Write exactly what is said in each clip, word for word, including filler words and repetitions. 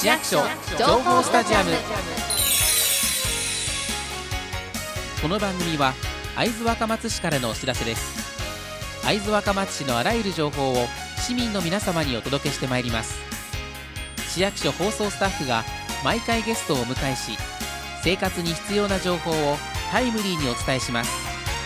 市役所情報スタジアム。この番組は会津若松市からのお知らせです。会津若松市のあらゆる情報を市民の皆様にお届けしてまいります。市役所放送スタッフが毎回ゲストをお迎えし、生活に必要な情報をタイムリーにお伝えします。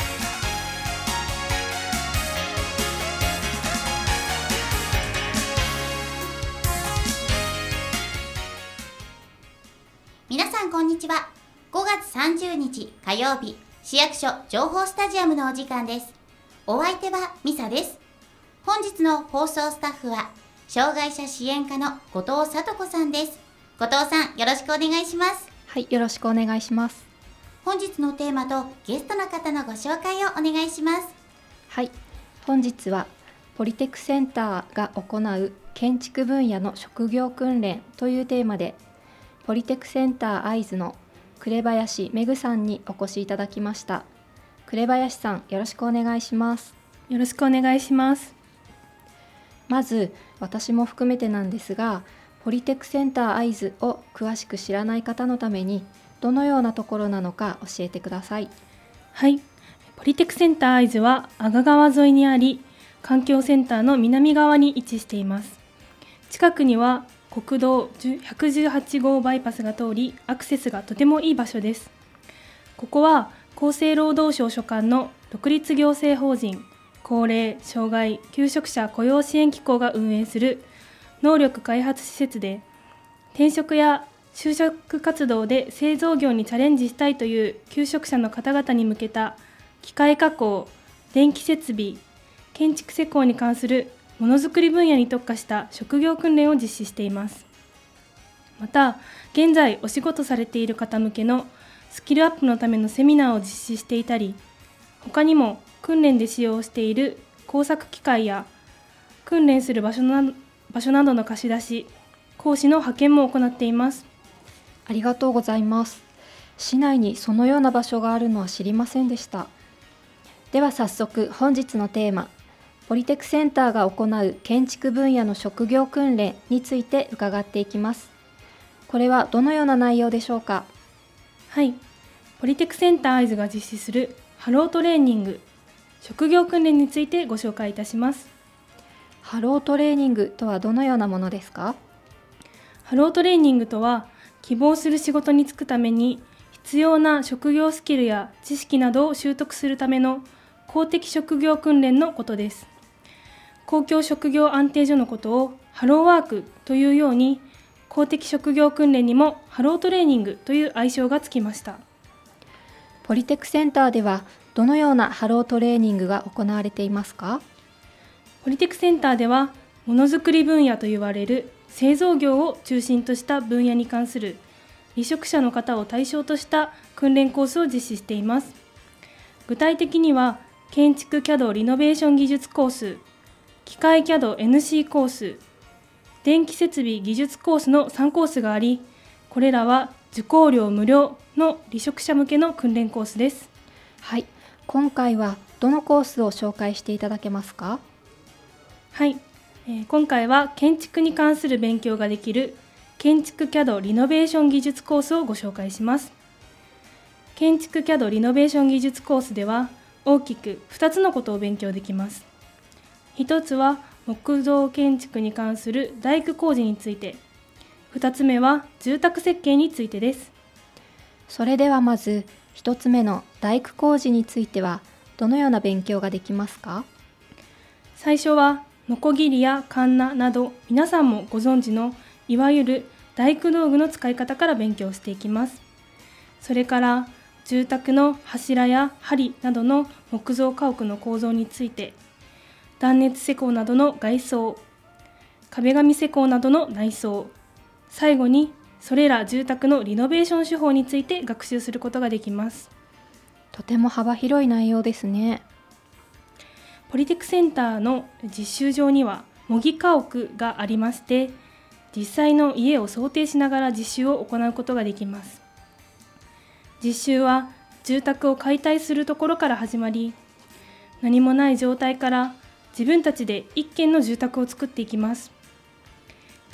皆さんこんにちは。ごがつさんじゅうにち火曜日、市役所情報スタジアムのお時間です。お相手はミサです。本日の放送スタッフは障害者支援課の後藤聡子さんです。後藤さん、よろしくお願いします。 はい、よろしくお願いします。 本日のテーマとゲストの方のご紹介をお願いします。 はい、本日はポリテクセンターが行う建築分野の職業訓練というテーマで、ポリテクセンター会津の紅林めぐさんにお越しいただきました。紅林さん、よろしくお願いします。 よろしくお願いします。 まず私も含めてなんですが、ポリテクセンター会津を詳しく知らない方のためにどのようなところなのか教えてください。 はい、ポリテクセンター会津は阿賀川沿いにあり、環境センターの南側に位置しています。近くには国道ひゃくじゅうはちごうバイパスが通り、アクセスがとてもいい場所です。ここは厚生労働省所管の独立行政法人高齢障害求職者雇用支援機構が運営する能力開発施設で、転職や就職活動で製造業にチャレンジしたいという求職者の方々に向けた機械加工、電気設備、建築施工に関するものづくり分野に特化した職業訓練を実施しています。また、現在お仕事されている方向けのスキルアップのためのセミナーを実施していたり、他にも訓練で使用している工作機械や訓練する場所な、場所などの貸し出し、講師の派遣も行っています。 ありがとうございます。市内にそのような場所があるのは知りませんでした。では早速本日のテーマ、ポリテクセンターが行う建築分野の職業訓練について伺っていきます。これはどのような内容でしょうか？ はい、ポリテクセンター会津が実施するハロートレーニング、職業訓練についてご紹介いたします。 ハロートレーニングとはどのようなものですか？ ハロートレーニングとは、希望する仕事に就くために必要な職業スキルや知識などを習得するための公的職業訓練のことです。公共職業安定所のことをハローワークというように、公的職業訓練にもハロートレーニングという愛称がつきました。 ポリテクセンターではどのようなハロートレーニングが行われていますか？ ポリテクセンターでは、ものづくり分野といわれる製造業を中心とした分野に関する離職者の方を対象とした訓練コースを実施しています。具体的には、建築 キャド リノベーション技術コース、機械 キャド エヌシー コース、電気設備技術コースのさんコースがあり、これらは受講料無料の離職者向けの訓練コースです。 はい、今回はどのコースを紹介していただけますか？ はい、えー、今回は建築に関する勉強ができる建築 キャド リノベーション技術コースをご紹介します。建築 キャド リノベーション技術コースでは、大きくふたつのことを勉強できます。ひとつは木造建築に関する大工工事について、ふたつめは住宅設計についてです。 それではまずひとつめの大工工事についてはどのような勉強ができますか？ 最初はノコギリやカンナなど、皆さんもご存知のいわゆる大工道具の使い方から勉強していきます。それから住宅の柱や梁などの木造家屋の構造について、断熱施工などの外装、壁紙施工などの内装、最後にそれら住宅のリノベーション手法について学習することができます。 とても幅広い内容ですね。 ポリテクセンターの実習場には模擬家屋がありまして、実際の家を想定しながら実習を行うことができます。実習は住宅を解体するところから始まり、何もない状態から自分たちで一軒の住宅を作っていきます。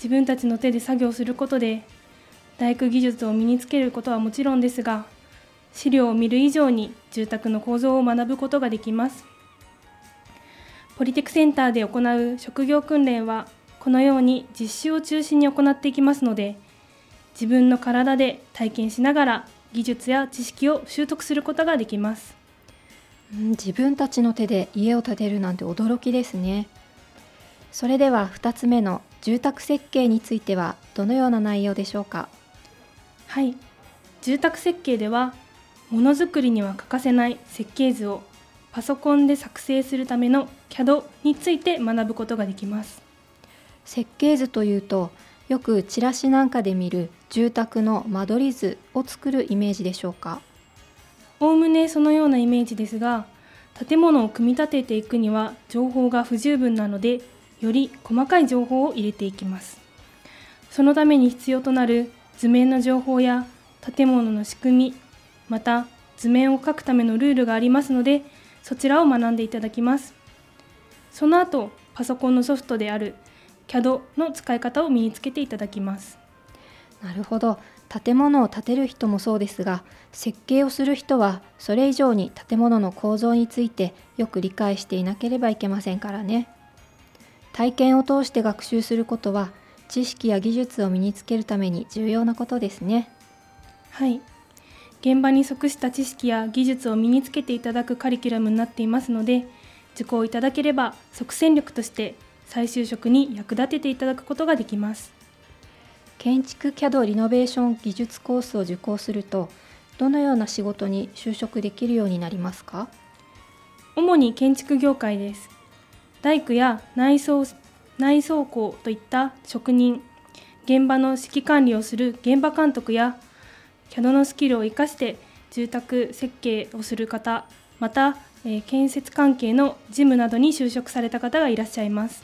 自分たちの手で作業することで大工技術を身につけることはもちろんですが、資料を見る以上に住宅の構造を学ぶことができます。ポリテクセンターで行う職業訓練はこのように実習を中心に行っていきますので、自分の体で体験しながら技術や知識を習得することができます。 うん、自分たちの手で家を建てるなんて驚きですね。それではふたつめの住宅設計についてはどのような内容でしょうか。 はい、住宅設計ではものづくりには欠かせない設計図をパソコンで作成するための キャド について学ぶことができます。 設計図というと、よくチラシなんかで見る住宅の間取り図を作るイメージでしょうか。 おおむねそのようなイメージですが、建物を組み立てていくには情報が不十分なので、より細かい情報を入れていきます。そのために必要となる図面の情報や建物の仕組み、また図面を描くためのルールがありますので、そちらを学んでいただきます。その後、パソコンのソフトである キャド の使い方を身につけていただきます。 なるほど。建物を建てる人もそうですが、設計をする人はそれ以上に建物の構造についてよく理解していなければいけませんからね。体験を通して学習することは、知識や技術を身につけるために重要なことですね。 はい。現場に即した知識や技術を身につけていただくカリキュラムになっていますので、受講いただければ即戦力として再就職に役立てていただくことができます。 建築 キャド リノベーション技術コースを受講すると、どのような仕事に就職できるようになりますか？ 主に建築業界です。大工や内装、内装工といった職人、現場の指揮管理をする現場監督や キャド のスキルを生かして住宅設計をする方、また、えー、建設関係の事務などに就職された方がいらっしゃいます。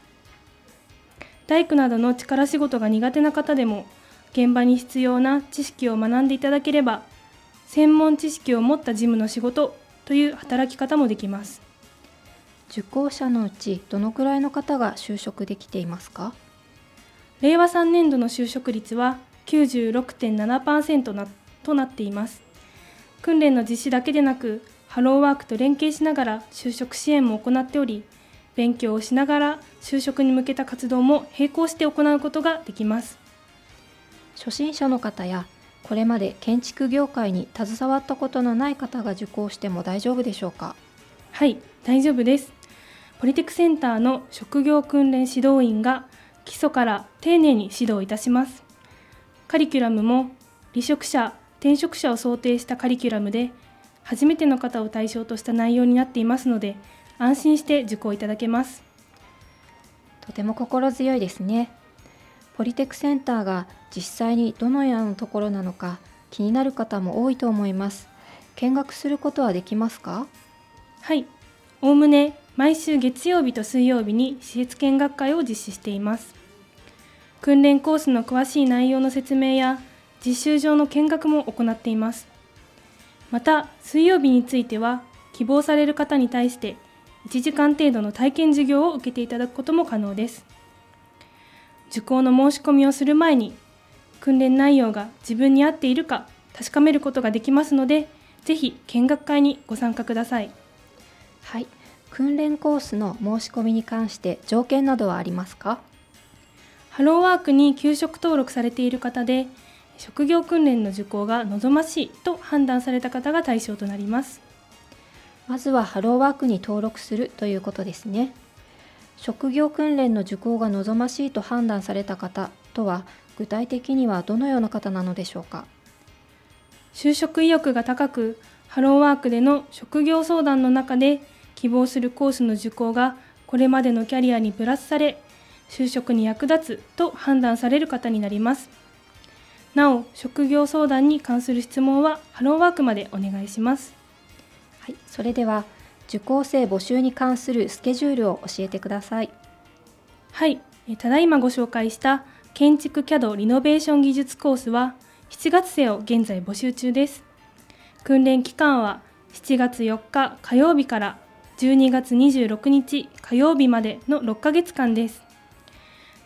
大工などの力仕事が苦手な方でも、現場に必要な知識を学んでいただければ、専門知識を持った事務の仕事という働き方もできます。 受講者のうちどのくらいの方が就職できていますか？ れいわさんねんどの就職率は きゅうじゅうろくてんななパーセント なとなっています。訓練の実施だけでなく、ハローワークと連携しながら就職支援も行っており、勉強をしながら就職に向けた活動も並行して行うことができます。 初心者の方やこれまで建築業界に携わったことのない方が受講しても大丈夫でしょうか？ はい、大丈夫です。ポリテクセンターの職業訓練指導員が基礎から丁寧に指導いたします。カリキュラムも離職者、転職者を想定したカリキュラムで、初めての方を対象とした内容になっていますので、安心して受講いただけます。 とても心強いですね。ポリテクセンターが実際にどのようなところなのか気になる方も多いと思います。見学することはできますか？ はい、おおむね毎週月曜日と水曜日に施設見学会を実施しています。訓練コースの詳しい内容の説明や実習場の見学も行っています。また、水曜日については希望される方に対していちじかん程度の体験授業を受けていただくことも可能です。受講の申し込みをする前に、訓練内容が自分に合っているか確かめることができますので、ぜひ見学会にご参加ください。 はい、訓練コースの申し込みに関して条件などはありますか？ ハローワークに休職登録されている方で、職業訓練の受講が望ましいと判断された方が対象となります。 まずはハローワークに登録するということですね。職業訓練の受講が望ましいと判断された方とは、具体的にはどのような方なのでしょうか？ 就職意欲が高く、ハローワークでの職業相談の中で希望するコースの受講がこれまでのキャリアにプラスされ、就職に役立つと判断される方になります。なお、職業相談に関する質問はハローワークまでお願いします。 はい、それでは受講生募集に関するスケジュールを教えてください。 はい、ただいまご紹介した建築 キャド リノベーション技術コースはしちがつ生を現在募集中です。訓練期間はしちがつよっか火曜日からじゅうにがつにじゅうろくにち火曜日までのろっかげつかんです。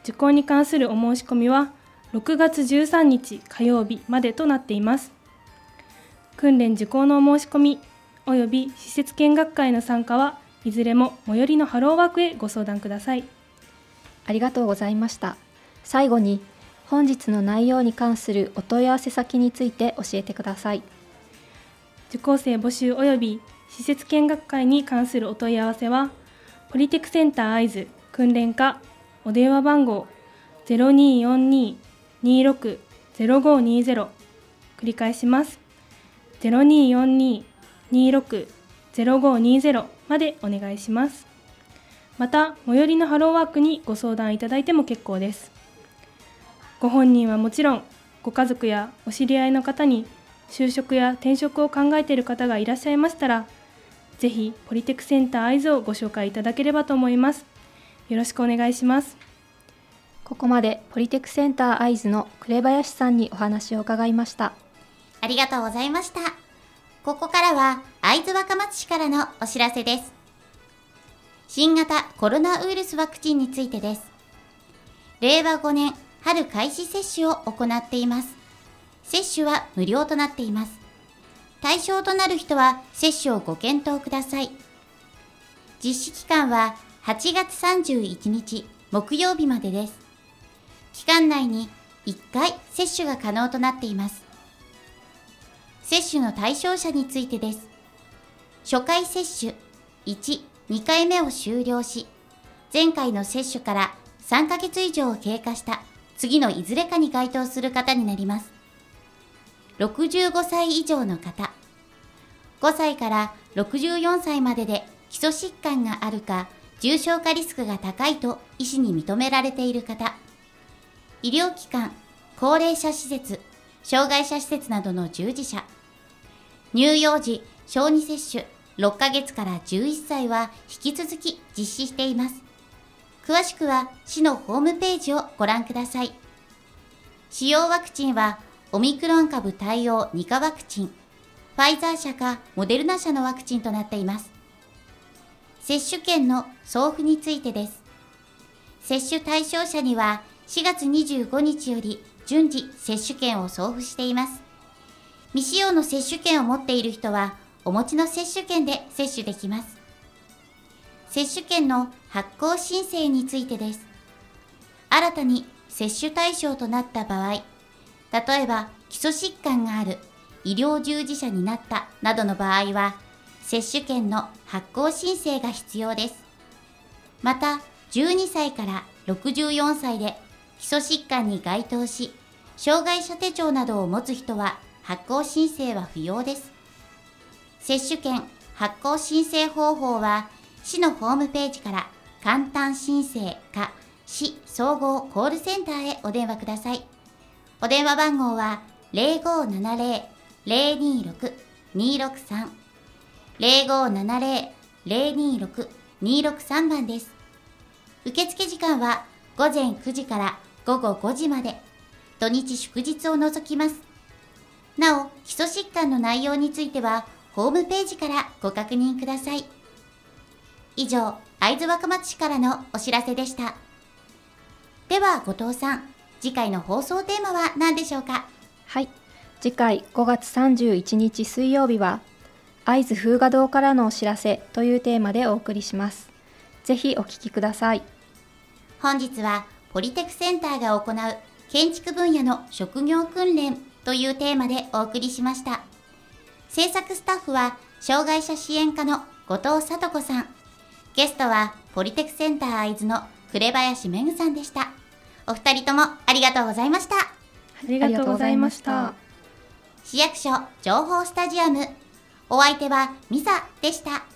受講に関するお申し込みはろくがつじゅうさんにち火曜日までとなっています。訓練受講のお申し込みおよび施設見学会の参加はいずれも最寄りのハローワークへご相談ください。 ありがとうございました。最後に本日の内容に関するお問い合わせ先について教えてください。 受講生募集および施設見学会に関するお問い合わせはポリテクセンター会津訓練課お電話番号 ゼロにーよんにーにーろくゼロごにーゼロ 繰り返します ゼロにーよんにーにーろくゼロごにーゼロ までお願いします。また最寄りのハローワークにご相談いただいても結構です。ご本人はもちろんご家族やお知り合いの方に就職や転職を考えている方がいらっしゃいましたらぜひポリテクセンター会津をご紹介いただければと思います。よろしくお願いします。 ここまでポリテクセンター会津の紅林さんにお話を伺いました。 ありがとうございました。ここからは会津若松市からのお知らせです。新型コロナウイルスワクチンについてです。れいわごねん春開始接種を行っています。接種は無料となっています。対象となる人は接種をご検討ください。実施期間ははちがつさんじゅういちにち木曜日までです。期間内にいっかい接種が可能となっています。接種の対象者についてです。初回接種いち、にかいめを終了し、前回の接種からさんかげつ以上経過した次のいずれかに該当する方になります。ろくじゅうごさい以上の方、ごさいからろくじゅうよんさいまでで基礎疾患があるか、重症化リスクが高いと医師に認められている方、医療機関、高齢者施設、障害者施設などの従事者、乳幼児、小児接種、ろっかげつからじゅういっさいは引き続き実施しています。詳しくは市のホームページをご覧ください。使用ワクチンはオミクロン株対応にかワクチン、ファイザー社かモデルナ社のワクチンとなっています。接種券の送付についてです。接種対象者にはしがつにじゅうごにちより順次接種券を送付しています。未使用の接種券を持っている人はお持ちの接種券で接種できます。接種券の発行申請についてです。新たに接種対象となった場合、例えば基礎疾患がある、医療従事者になったなどの場合は、接種券の発行申請が必要です。また、じゅうにさいからろくじゅうよんさいで基礎疾患に該当し、障害者手帳などを持つ人は発行申請は不要です。接種券発行申請方法は、市のホームページから簡単申請か市総合コールセンターへお電話ください。お電話番号は ゼロごーななゼロ ゼロにーろく にーろくさん ゼロごーななゼロ ゼロにーろく にーろくさん 番です。受付時間はごぜんくじからごごごじまで、土日祝日を除きます。なお、基礎疾患の内容についてはホームページからご確認ください。以上、会津若松市からのお知らせでした。では、後藤さん、次回の放送テーマは何でしょうか？ はい、次回ごがつさんじゅういちにち水曜日は会津風雅堂からのお知らせというテーマでお送りします。ぜひお聞きください。 本日はポリテクセンターが行う建築分野の職業訓練というテーマでお送りしました。制作スタッフは障害者支援課の後藤聡子さん、ゲストはポリテクセンター会津の紅林めぐさんでした。お二人ともありがとうございました。 ありがとうございました。 市役所情報スタジアム、お相手はミサでした。